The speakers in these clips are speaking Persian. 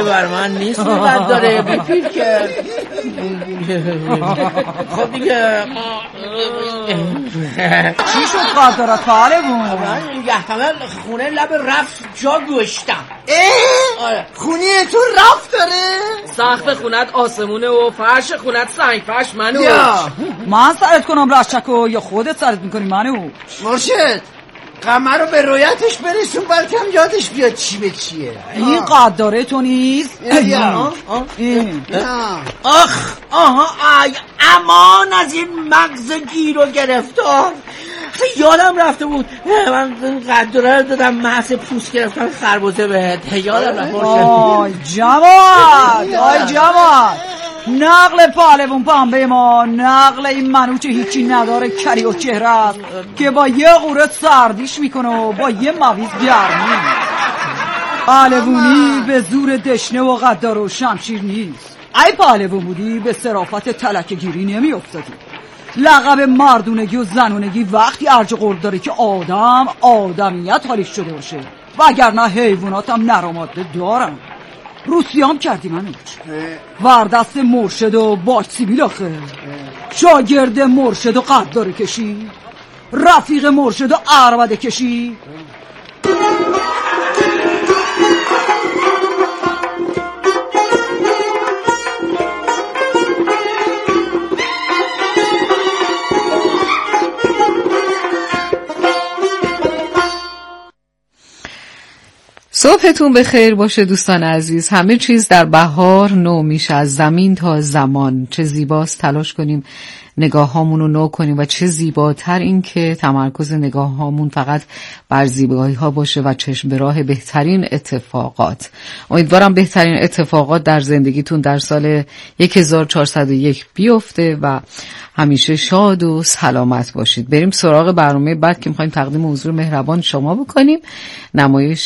بر من نیست مدت داره بپیر که خب دیگه چی شد قد داره طالبون؟ من یحتمل خونه لب رفت جا گوشتم. خونه تو رفت داره؟ سقف خونت آسمونه و فرش خونت سنگ فرش منو. من سرت کنم رشکو یا خودت سرت میکنی منو؟ مرشد قمر رو به رویتش برسون بلکه هم یادش بیاد چی به چیه. این قد داره تو نیست؟ امان از این مغز گیر و گرفتار. یادم رفته بود من قدره رو دادم محض پوست گرفتم خربوزه بهت. یادم رفته. آی جواد نقل پهلوون پنبه ما، نقل این منوچه هیچی نداره کری و چهره است که با یه قوره سردیش میکنه و با یه مویز گرمی. پهلوونی به زور دشنه و قدار و شمشیر نیست. ای پهلوون بودی به صرافت تلکه گیری نمی افتادی. لقب مردونگی و زنونگی وقتی ارج قرد داره که آدمیت حالیش شده باشه، وگرنه حیوانات هم نراماده دارن. روسیه هم کردی منو وردست مرشد و باج سیبیل آخه. شاگرد مرشد و قداره کشی، رفیق مرشد و عربده کشی. صبحتون بخیر باشه دوستان عزیز. همه چیز در بهار نو میشه، از زمین تا زمان. چه زیباست تلاش کنیم نگاه هامون رو نو کنیم و چه زیباتر این که تمرکز نگاه هامون فقط بر زیبایی ها باشه و چشم به راه بهترین اتفاقات. امیدوارم بهترین اتفاقات در زندگیتون در سال 1401 بیفته و همیشه شاد و سلامت باشید. بریم سراغ برنامه بعد که میخوایم تقدیم حضور مهربان شما بکنیم. نمایش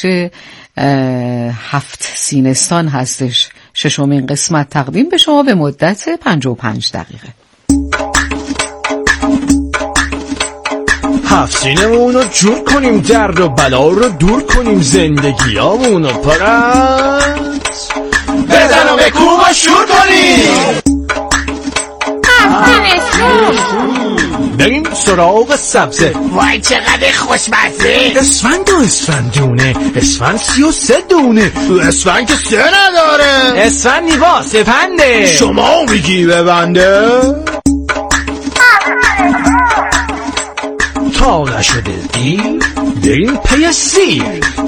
7 سینستان هستش، 6مین قسمت تقدیم به شما به مدت 55 دقیقه. 7 سینمون رو جور کنیم، درد و بلا رو دور کنیم، زندگیامون رو پرت بزن و بکوب و شور کنیم. بریم سراغ سبزه. وای چقدر خوشمزه. اسفند و اسفندونه، اسفند 33 دونه، اسفند که 3 نداره. اسفند نیوا سپنده، شما میگی ببنده. تا نشده دیر بریم پی سیر.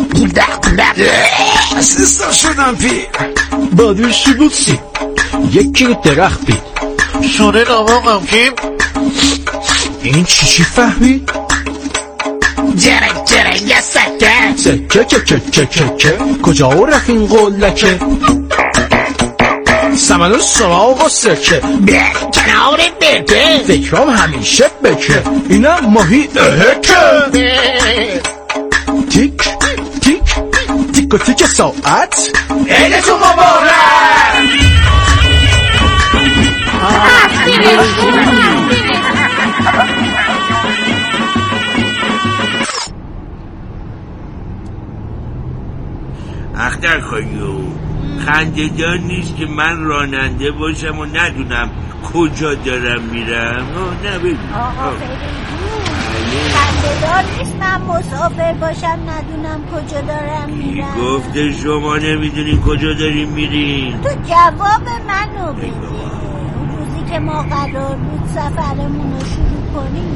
سیستم شدم پیر بادوشی بوکسی یکی درخت بید شونه ناماقم کیم. این چی فهمید؟ جرنگ سکه کجا رفت این قلکه؟ سمن و سراغ و سکه کنار بکه فکرام همیشه بکه، اینم ماهی اهکه. تیک تیک تیک و تیک ساعت عیدتون مبارک. اختر خایو خنده‌دار نیست که من راننده باشم و ندونم کجا دارم میرم. نه بگو خنده‌دار نیست من مسافر باشم ندونم کجا دارم میرم. گفته شما نمیدونین کجا داریم میرین؟ تو جواب منو بده. اون روزی که ما قرار بود سفرمون رو شروع کنیم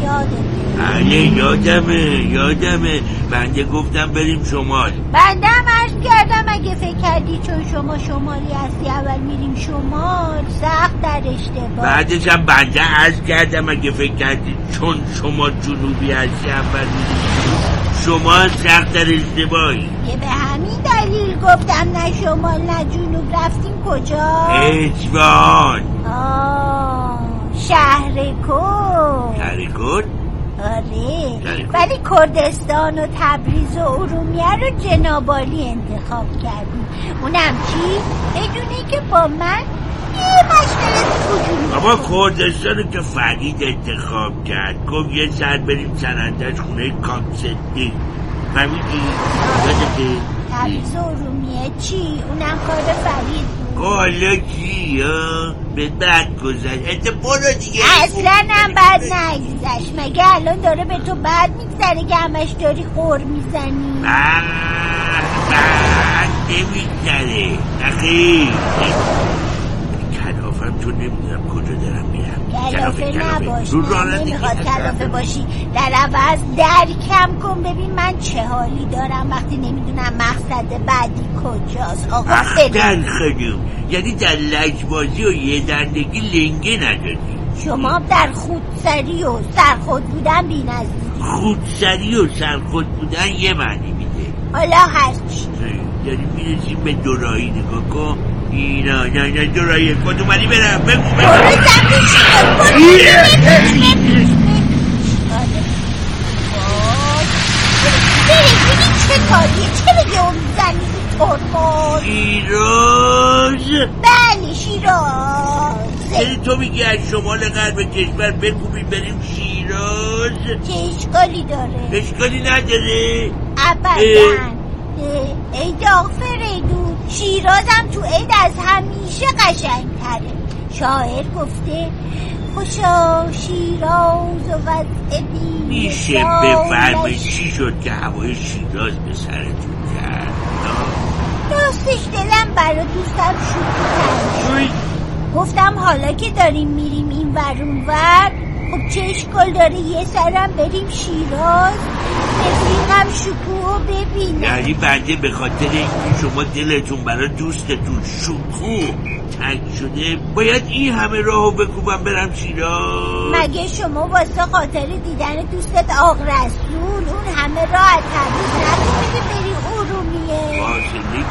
یادمه. بنده گفتم بریم شمال. بنده هم عرض کردم اگه فکر کردی چون شما شمالی هستی اول میریم شمال، سخت در اشتباه. بعدش هم بنده عرض کردم اگه فکر کردی چون شما جنوبی هستی اول میریم شمال، سخت در اشتباهی. یه به همین دلیل گفتم نه شمال نه جنوب. رفتیم کجا؟ اصفهان. شهر کن؟ آره، ولی کردستان و تبریز و ارومیه رو جنابالی انتخاب کردیم. اونم چی؟ بدونه که با من یه مشکل وجود. بابا کردستان رو که فرید انتخاب کرد، گفت یه سر بریم سنندج خونه کامسدی. فهمیدی؟ تبریز و ارومیه چی؟ اونم کار فرید حالا چی ها؟ به بد گذشت برو دیگه. اصلا هم بد نگذشت. مگه الان داره به تو بد میگذره که همش داری خور میزنی؟ بد نمیگذره نخیر. کلافم تو نمیدونم کجا دارم میرم. کلافه نباش. نمیخواد کلافه باشی. در عوض درکم کن ببین من چه حالی دارم وقتی نمیدونم مقصد بعدی کجاست. آقا اختر خانوم، یعنی در لجبازی و یه دندگی لنگه ندادی. شما در خودسری و سرخود بودن بی نظیر. خودسری و سرخود بودن یه معنی میده. حالا هرچی یعنی میرسیم به دورایی نگاه کن. اینا نه دورایی کن اومدی برم بگو چه کاریه؟ چه بگه اون زنی ترمز؟ شیراز؟ بله شیراز. یعنی تو میگی از شمال غرب کشور بکوبیم بریم شیراز؟ چه اشکالی داره؟ اشکالی نداره؟ ابداً. عید آقا فریدون، شیرازم تو عید از همیشه قشنگ‌تره. شاعر گفته خوشا شیراز و وضع بی میشه بفرمایید چی شد که هوای شیراز به سرتون کرد؟ راستش دلم برای دوستم شوخی. گفتم حالا که داریم میریم این ور اون ور، خب چه اشکال داره یه سرم بریم شیراز رفیقم شکوه ببینم. یعنی بنده به خاطر اینکه شما دلتون برای دوستتون شکوه تنگ شده باید این همه راهو بکوبم برم شیراز؟ مگه شما واسه خاطر دیدن دوستت آق رسول اون همه راه از تبریز نکنی بری ارومیه؟ فاصله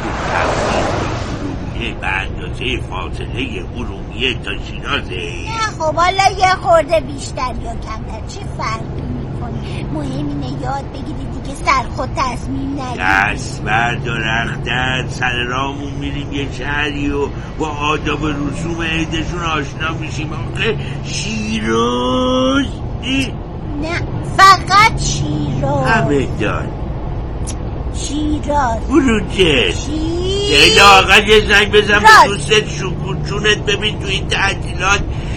ارومیه به اندازه فاصله ارومیه تا شیرازه؟ نه خب حالا یه خورده بیشتر یا کمتر چه فرقی میکنه؟ مهم اینه یاد بگیری دیگه سر خود تصمیم نگیری. دست بردار اختر، سر راهمون میریم یه شهری و با آداب و رسوم عیدشون آشنا میشیم. آخه شیراز؟ نه فقط شیراز. همه دار شیراز بروجه یه آقا یه زنگ بزن به دوستت شکون چونت ببین تو این تعطیلات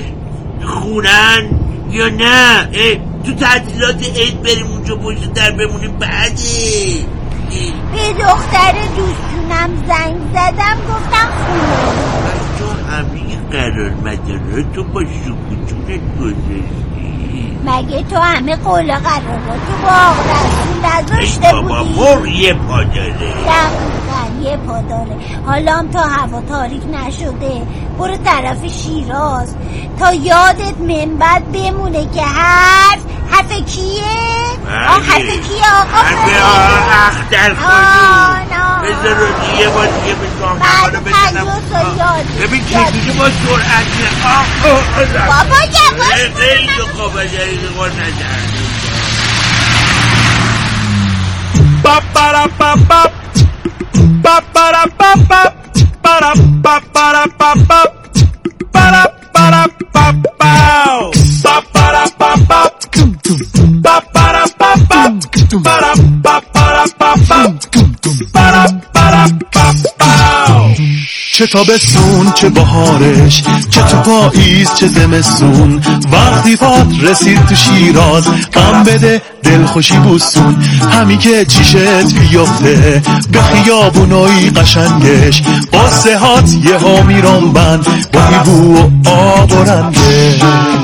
خونن یا نه تو تعطیلات عید بریم اونجا پشت در بمونیم بعدی. به دختر دوستونم زنگ زدم گفتم خونه. تو همین قرار مداراتو با شکوچونت گذاشتی؟ مگه تو همه قول قراراتو با آق رسول نذاشته بودی؟ بابا مر یه پا داره. دقیقا یه پا داره. حالا هم تا هوا تاریک نشده برو طرف شیراز تا یادت من بعد بمونه که حرف کیه؟ حرف کیه آقا اختر خانوم بذار رو دیگه با دیگه بزام حالا بزنم ببین چجوری با سرعت بابا یواش خیلی تو خوابه جایزه قول نزن. Ba-ba-da-ba-ba Ba-ba-da-ba-ba Ba-da-ba-ba-da-ba-ba Ba-da-ba-da-ba-ba Ba-ba-da-ba-ba Ba-ba-da-ba-ba Ba-da-ba-ba-da-ba-ba Ba-da-ba-da-ba-ba چه تابستون چه بهارش چه تو پاییز چه زمستون وقتی پات رسید تو شیراز غم بده دلخوشی بوسون همی که چیشت بیفته به خیابونای قشنگش قصه هات یه ها میرم بند با بو و آب و رنگش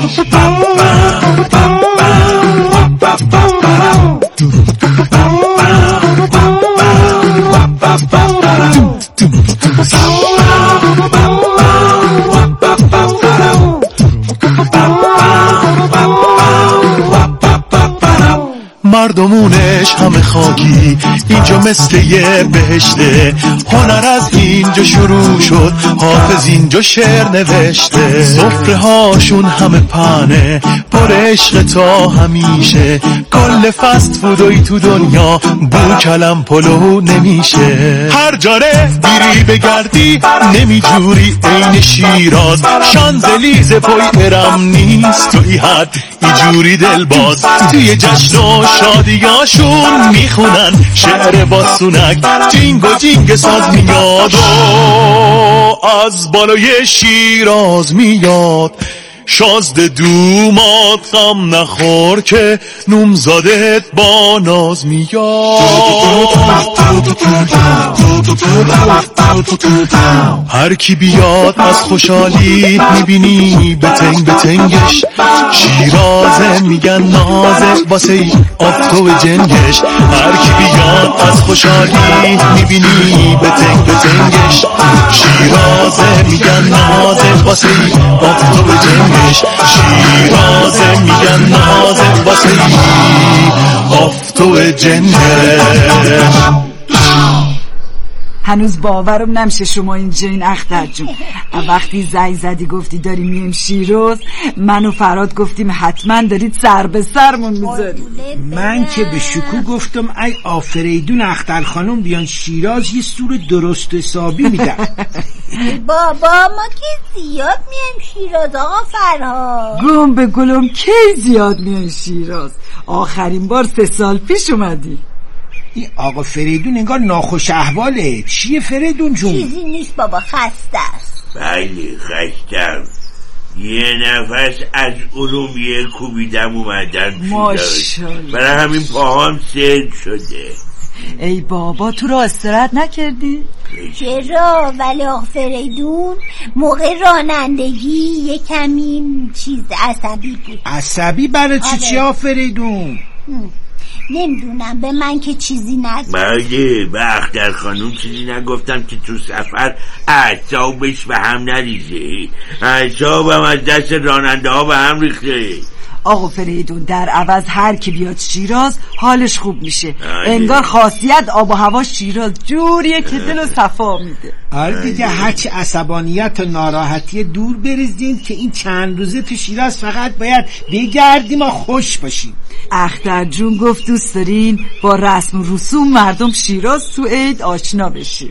مردمونش همه خاکی اینجا مثل یه بهشته هنر از اینجا شروع شد حافظ اینجا شعر نوشته سفره هاشون همه پنه پر عشق تا همیشه کل فست فودوی تو دنیا بو کلم پلو نمیشه هر جاره بیری بگردی نمیجوری این شیراز شانزلیزه پای ارم نیست توی حد اینجوری دل باز توی جشن و شادیاشون آفریدون میخونن شعر با سونک، جینگ و جینگ ساز میاد و از بالای شیراز میاد. شازده دومات غم نخور که نومزادت با ناز میاد. هر کی بیاد از خوشحالی میبینی بتنگ بتنگش، شیرازه میگن نازه واسه ای آفتو جنگش. هر کی بیاد از خوشحالی میبینی بتنگ بتنگش، شیرازه میگن نازه واسه ای آفتو جنگش. شیرازه میگن نازه واسه ای آفتو جنگش. هنوز باورم نمیشه شما اینجا این اختر جون. وقتی زنگ زدی گفتی داریم میایم شیراز، من و فراد گفتیم حتما دارید سر به سرمون میذارید. من که به شکوه گفتم ای آفریدون اختر خانم بیان شیراز یه سور درست حسابی میدن. بابا ما که زیاد میایم شیراز آقا فرهاد. گم به گلم کی زیاد میایم شیراز؟ آخرین بار 3 سال پیش اومدی. این آقا فریدون انگار ناخوش احواله. چیه فریدون جون؟ چیزی نیست بابا، خسته است. بله خستم، یه نفس از ارومیه کوبیدم اومدم ماشاءالله. برای همین پاهام سرد شده. ای بابا تو را استراحت نکردی؟ چرا؟ ولی آقا فریدون موقع رانندگی یه کمی چیز عصبی بود. عصبی برای چی آقا فریدون؟ نمیدونم، به من که چیزی نگفت. بله به اختر خانوم چیزی نگفتم که تو سفر اعصابش به هم نریزه. اعصابم از دست راننده ها به هم ریخته. آقا فریدون در عوض هر کی بیاد شیراز حالش خوب میشه. انگار خاصیت آب و هوا شیراز جوریه که دل و صفا میده. آره دیگه، هرچی عصبانیت و ناراحتی دور بریزین که این چند روزه تو شیراز فقط باید بگردیم و خوش باشیم. اختر جون گفت دوست دارین با رسم و رسوم مردم شیراز تو عید آشنا بشیم.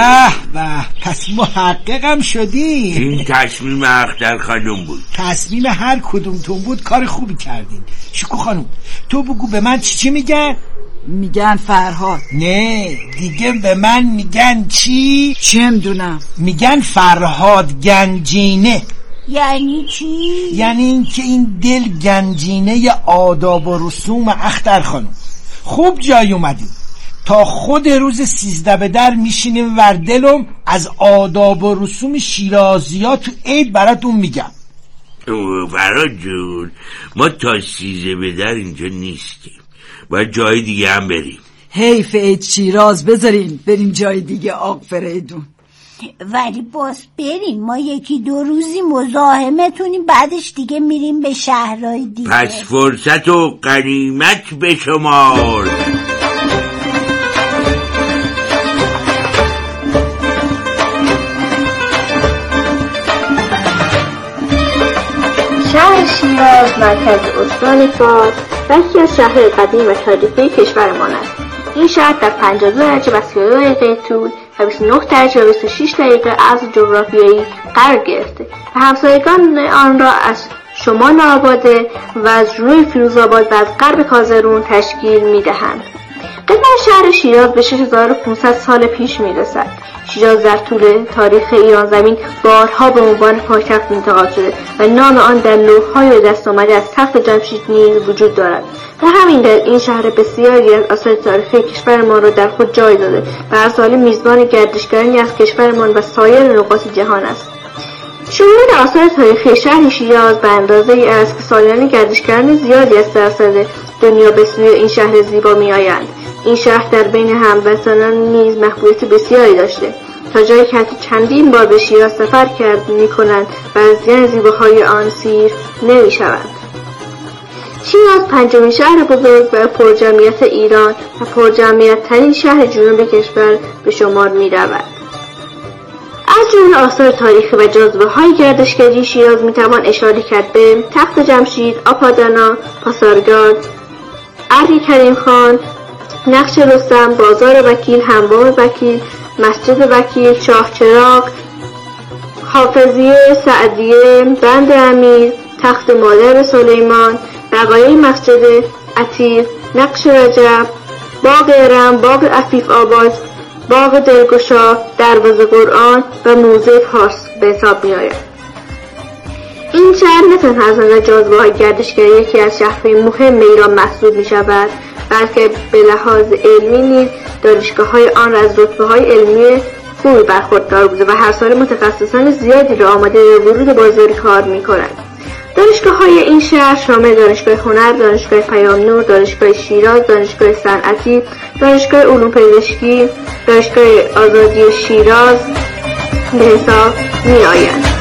به پس محققم شدین. این تصمیم اختر خانوم بود. تصمیم هر کدومتون بود کار خوبی کردین. شکو خانوم تو بگو به من چی میگن؟ میگن فرهاد. نه دیگه به من میگن چی؟ چه میدونم. میگن فرهاد گنجینه. یعنی چی؟ یعنی این که این دل گنجینه آداب و رسوم اختر خانم. خوب جای اومدیم. تا خود روز 13 به در میشینیم ور دلم از آداب و رسوم شیرازیات تو عید براتون میگم. فراد جون ما تا 13 به در اینجا نیستیم، باید جای دیگه هم بریم. حیف عید شیراز بذارین بریم جای دیگه آق فریدون. ولی باز بریم، ما 1-2 روزی مزاحمتونیم، بعدش دیگه میریم به شهرهای دیگه. پس فرصت و غنیمت به شمار. شهر شیراز مرکز استان فارس و یکی از شهرهای قدیم و تاریخی کشورمان است. این شهر در 52 درجه و 32 دقیقه طول و 29 درجه و 26 دقیقه عرض جغرافیایی قرار گرفته و همسایگان آن را از شمال آباده و از روی فیروزآباد و از غرب کازرون تشکیل می‌دهند. قدمت شهر شیراز به 6500 سال پیش می‌رسد. شیراز در طول تاریخ ایران زمین بارها به عنوان پایتخت انتخاب شده و نام آن در لوح‌های دست آمده از تخت جمشید نیز وجود دارد. و همین در این شهر بسیاری از آثار تاریخی کشورمان را در خود جای داده و هر ساله میزبان گردشگرانی از کشورمان و سایر نقاط جهان است. شمول آثار تاریخی شهر شیراز به اندازه‌ای است که سالیانه گردشگران زیادی از سراسر دنیا به سوی این شهر زیبا می‌آیند. این شهر در بین هموطنان نیز محبوبیت بسیاری داشته، تا جایی که حتی چندین بار به شیراز سفر می‌کنند و از دیدن زیباهای آن سیر نمی‌شوند. شیراز 5مین شهر بزرگ و پرجمعیت ایران و پرجمعیت‌ترین شهر جنوب کشور به شمار می‌رود. از جمله آثار تاریخی و جاذبه‌های گردشگری شیراز می‌توان اشاره کرد به تخت جمشید، آپادانا، پاسارگاد، علی کریم خان، نقش رستم، بازار وکیل، حمام وکیل، مسجد وکیل، شاهچراغ، حافظیه، سعدیه، بند امیر، تخت مادر سلیمان، بقایای مسجد عتیق، نقش رجب، باغ ارم، باغ عفیف آباد، باغ دلگشا، دروازه قرآن و موزه فارس به حساب می آید. این شهر نه تنها از نظر جاذبه‌های گردشگری یکی از شهرهای مهم ایران محسوب می شود، بلکه به لحاظ علمی نیز دانشگاه‌های آن از رتبه‌های علمی خوبی برخوردار بوده و هر سال متخصصان زیادی را آماده به ورود بازار کار می‌کنند. دانشگاه‌های این شهر شامل دانشگاه هنر، دانشگاه پیام نور، دانشگاه شیراز، دانشگاه صنعتی، دانشگاه علوم پزشکی، دانشگاه آزادی شیراز به حساب می‌آیند.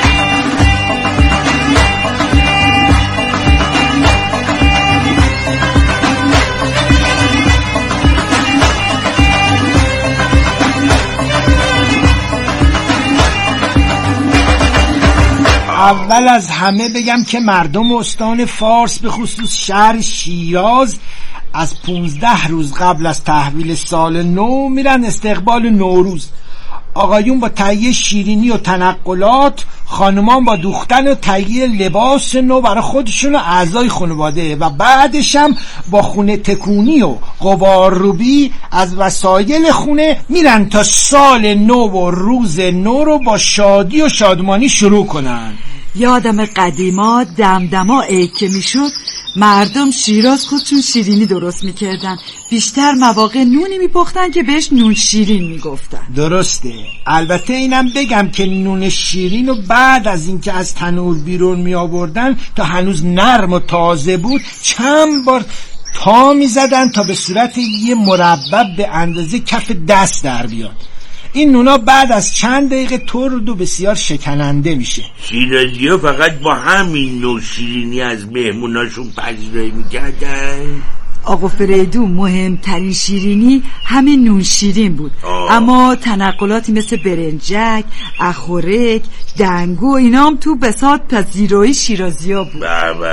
اول از همه بگم که مردم استان فارس به خصوص شهر شیراز از 15 روز قبل از تحویل سال نو میرن استقبال نوروز. آقایون با تهیه شیرینی و تنقلات، خانمان با دوختن و تهیه لباس نو برای خودشون و اعضای خانواده و بعدش هم با خونه تکونی و غبارروبی از وسایل خونه میرن تا سال نو و روز نو رو با شادی و شادمانی شروع کنن. یادم قدیما دمدما عید که میشد مردم شیراز خودشون شیرینی درست میکردن، بیشتر مواقع نونی میپختن که بهش نون شیرین میگفتن. درسته. البته اینم بگم که نون شیرین رو بعد از اینکه از تنور بیرون میآوردن تا هنوز نرم و تازه بود چند بار تا میزدن تا به صورت یه مربع به اندازه کف دست در بیاد. این نونا بعد از چند دقیقه ترد و بسیار شکننده میشه. شیرازی ها فقط با همین نوع شیرینی از مهموناشون پذیرایی میکردن؟ آقا فریدون مهمترین شیرینی همین نون شیرین بود. اما تنقلاتی مثل برنجک، اخورک، دنگو اینا هم تو بساط پذیرایی شیرازی ها بود.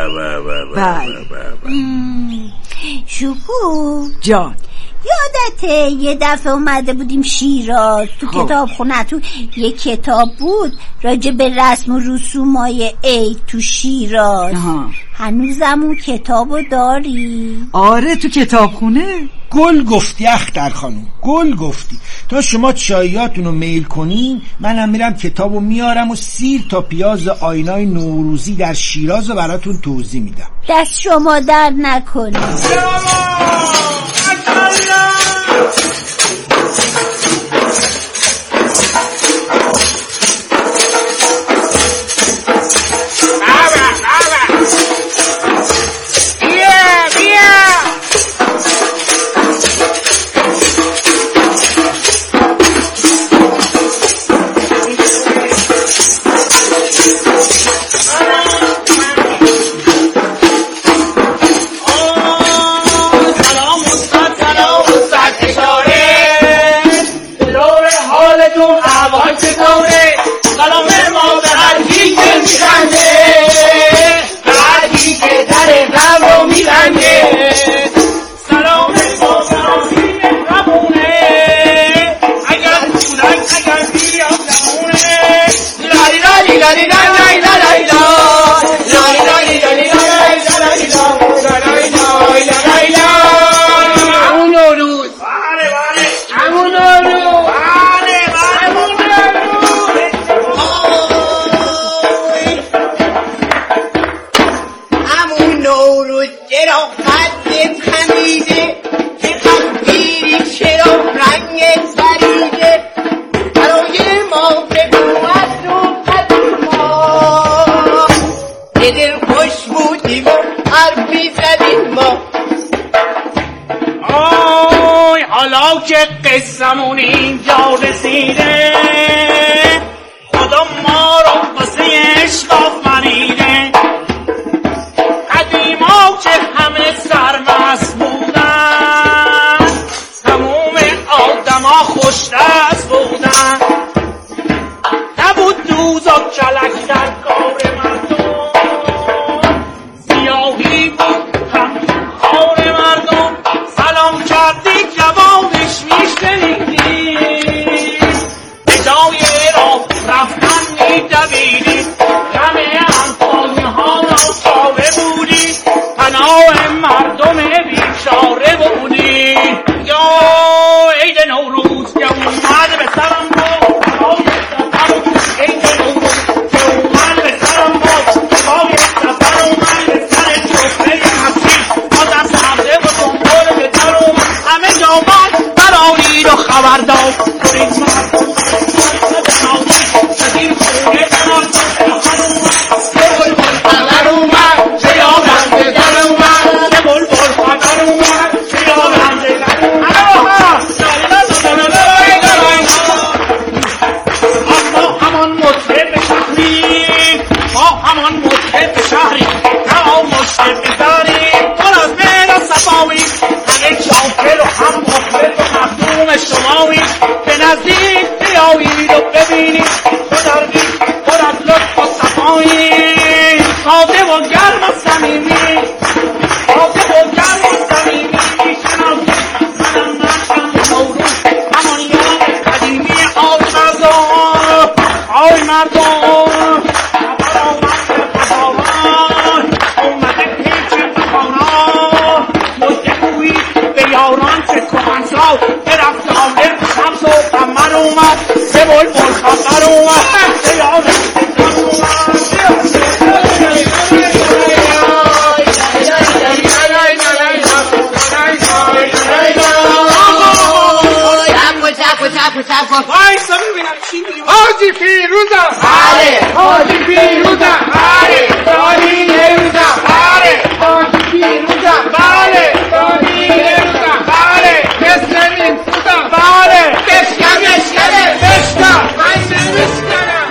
شکو جان، یادته یه دفعه اومده بودیم شیراز تو کتاب خونه، تو یه کتاب بود راجع به رسم و رسومای عید تو شیراز. هنوزم اون کتابو داری؟ آره تو کتاب خونه. گل گفتی اختر خانم، گل گفتی. تا شما چاییاتونو میل کنین منم میرم کتابو میارم و سیر تا پیاز آینای نوروزی در شیراز رو براتون توضیح میدم. دست شما درد نکنه. قصمون اینجا رسیده، خدا ما رو واسه عشق آفریده. قدیما که همه سرمست بودن، تموم آدما خوشدست بودن. نبود دوز و کلک در کار مردم، سیاهی بود همون کار مردم. سلام کردی جوابش میشنیدی، به جای راه رفتن میدویدی. همه انفانی ها را تابه بودی، پناه مردم بیچاره بودی. همان مطرب شهری با همان مطرب شهری تمام مشکل بذاریم پر از مهر و صفاوی همه شاکر و هم مطرب و مخدوم شماوی به نزدیک بیایید و ببینید بزرگی پر از لطف و صفایی ساده و گرم و صمیمی ساده و گرم و صمیمی شناسید منم نشم موروث همان یاد قدیمی آی مردم خبر آمد به بهاران اومده پیچ بهاران مجده گویید به یاران که کهنسال به رفتار شمس و قمر اومد به بلبل خبر اومد به یاران وایسا ببینم چی میگی حاجی فیروزم بله حاجی فیروزم بله دانی نروزم بله حاجی فیروزم بله دانی نروزم بله مثل میفوزم بله بشکم من نمیشکنم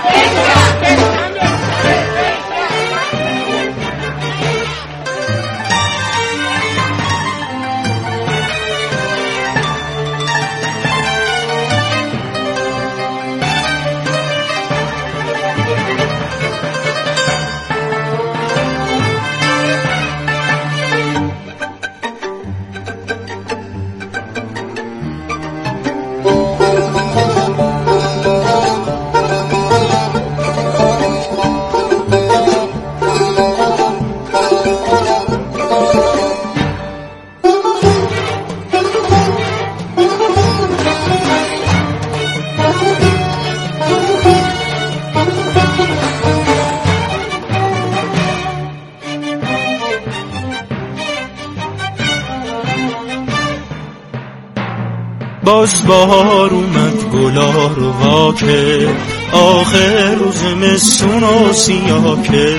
باز بهار اومد گلا رو واکه آخر روز زمستون و سیاکه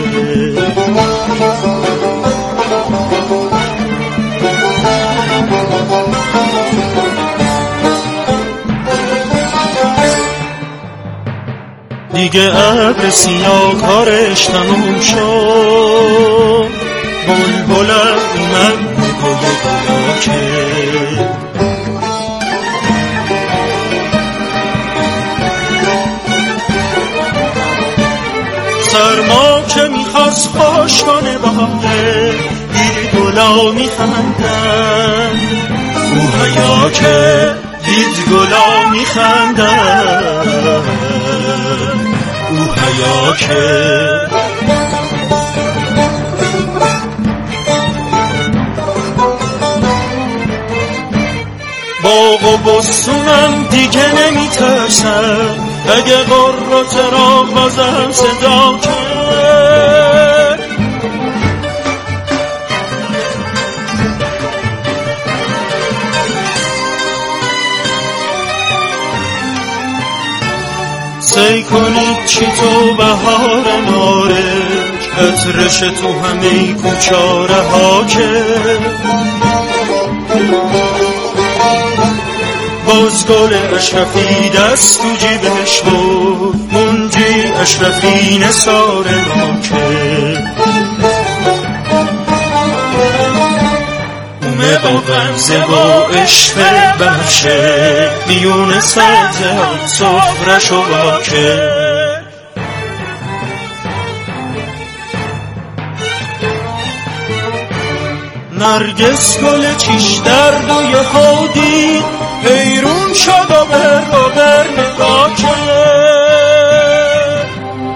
دیگه ابر سیاه کارش تموم شد بلبلم اومد گل گلاکه سرما که میخواست خوش کنه بهاره دید گلا میخندن او حیا که دید گلا میخندن او حیا که باغ و بستونم دیگه نمیترسن اگه قرات را بازم صدا کرد سعی کنید چی تو بهار نارنج عطرش تو همه کوچاره ها که باز گل اشرفی دست تو جیبش بود منجی اشرفی نثار ما که اومه با غمزه و عشق بخشه میون سبزه ها سفرش و باکه نرگس گل چیش درد و یه خودی حیرون شد و بر نگاه کرد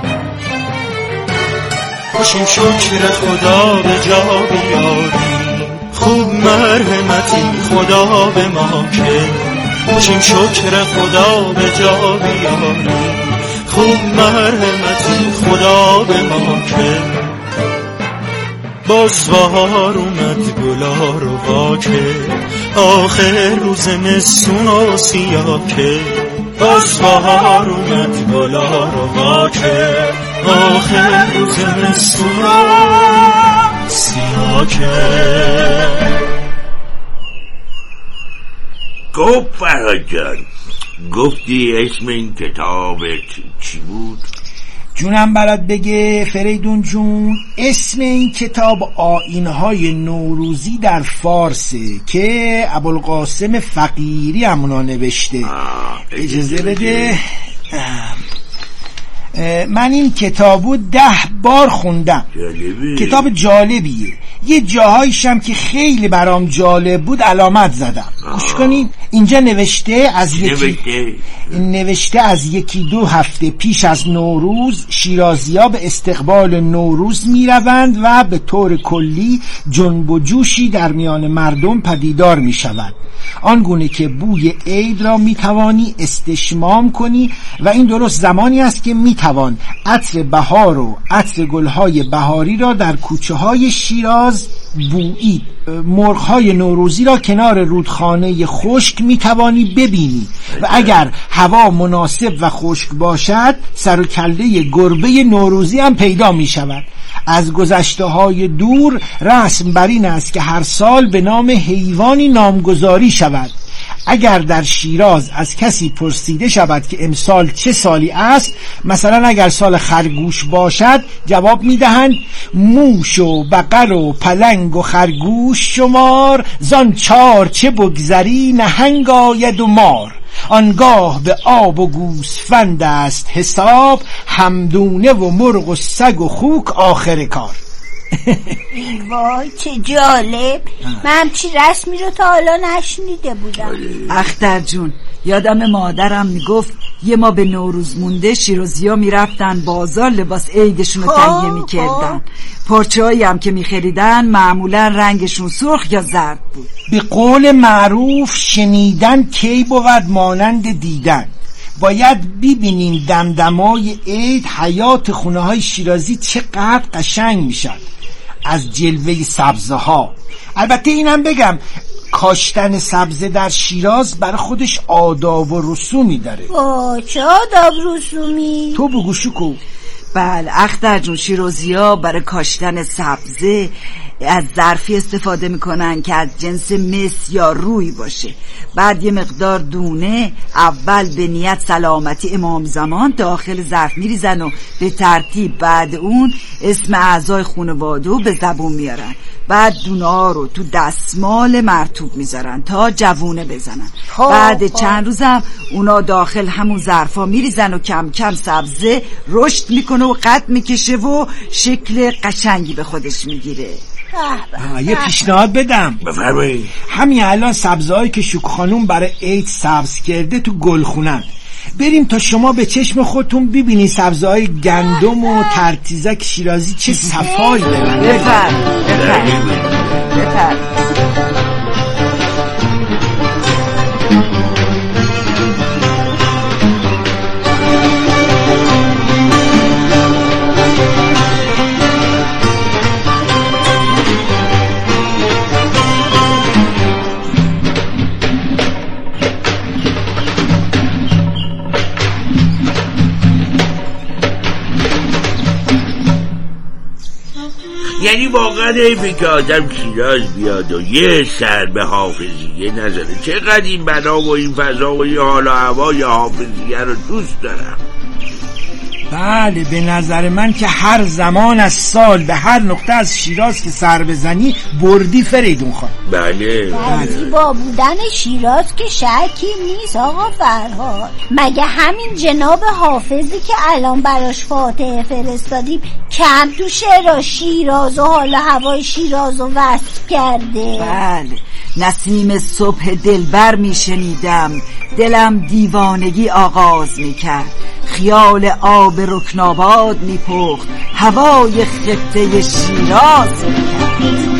باشیم شکر خدا به جا بیاریم خوب مرحمتی خدا به ما کرد باشیم شکر خدا به جا بیاریم خوب مرحمتی خدا به ما کرد باز بهار اومد گلا رو واکه آخر روز زمستون و سیاکه باز بهار اومد گلا رو واکه آخر روز زمستون و سیاکه گفت فرهاد جان گفتی اسم این کتاب چی بود؟ جونم برات بگه فریدون جون، اسم این کتاب آیین‌های نوروزی در فارسه که ابوالقاسم فقیری همونا نوشته. اجازه بده من این کتابو 10 بار خوندم. کتاب جالبیه. یه جاهایشم که خیلی برام جالب بود علامت زدم. گوش کنید. اینجا نوشته از یکی 2 هفته پیش از نوروز شیرازی‌ها به استقبال نوروز میروند و به طور کلی جنب و جوشی در میان مردم پدیدار میشود، آنگونه که بوی عید را میتوانی استشمام کنی و این درست زمانی است که میتوان عطر بهار و عطر گلهای بهاری را در کوچه های شیراز بویید. مرغ‌های نوروزی را کنار رودخانه خشک میتوانی ببینی و اگر هوا مناسب و خشک باشد سر و کله گربه نوروزی هم پیدا میشود. از گذشته‌های دور رسم بر این است که هر سال به نام حیوانی نامگذاری شود. اگر در شیراز از کسی پرسیده شود که امسال چه سالی است، مثلا اگر سال خرگوش باشد، جواب میدهند موش و بقر و پلنگ و خرگوش شمار، زان 4 چه بگذری نهنگ آید و مار. آنگاه به آب و گوسفند است حساب، همدونه و مرغ و سگ و خوک آخر کار. وای چه جالب. من همچی رسمی رو تا حالا نشنیده بودم. اختر جون، یادم مادرم میگفت یه ما به نوروز مونده شیرازی‌ها میرفتن بازار لباس عیدشون رو تهیه میکردن. پارچه‌هایی هم که میخریدن معمولا رنگشون سرخ یا زرد بود. به قول معروف شنیدن کی بود مانند دیدن. باید ببینین دمدمای عید حیات خونه های شیرازی چقدر قشنگ میشن از جلوه سبزه ها. البته اینم بگم کاشتن سبزه در شیراز برای خودش آداب و رسومی داره. چه آداب رسومی؟ تو بگو شکو. بله اختر جون، شیرازی‌ها برای کاشتن سبزه از ظرفی استفاده میکنن که از جنس مس یا روی باشه. بعد یه مقدار دونه اول به نیت سلامتی امام زمان داخل ظرف میریزن و به ترتیب بعد اون اسم اعضای خانواده به زبون میارن. بعد دونه ها رو تو دستمال مرطوب میذارن تا جوونه بزنن. بعد چند روزم اونا داخل همون ظرفا میریزن و کم کم سبزه رشد میکنه و قد میکشه و شکل قشنگی به خودش میگیره. یه پیشنهاد بدم. بفرمایید. همین الان سبزه‌هایی که شوک خانوم برای عید سبز کرده تو گلخونن. بریم تا شما به چشم خودتون ببینید سبزه‌های گندم و ترتیزک شیرازی چه صفایی دارن. بفرم. یعنی واقعا حیفه که آدم شیراز بیاد و یه سر به حافظیه نزنه. چقدر این بنا و این فضا و این حال و هوای حافظیه رو دوست دارم. بله به نظر من که هر زمان از سال به هر نقطه از شیراز که سر بزنی بردی فریدون خان. بله زیبا بودن شیراز که شکی نیست آقا فرهاد. مگه همین جناب حافظی که الان براش فاتحه فرستادیم کم تو شعر شیراز و حال هوای شیراز رو وصف کرده؟ بله نسیم صبح دلبر میشنیدم، دلم دیوانگی آغاز میکرد، خیال آب رکناباد میپخت، هوای خطه شیراز میکرد.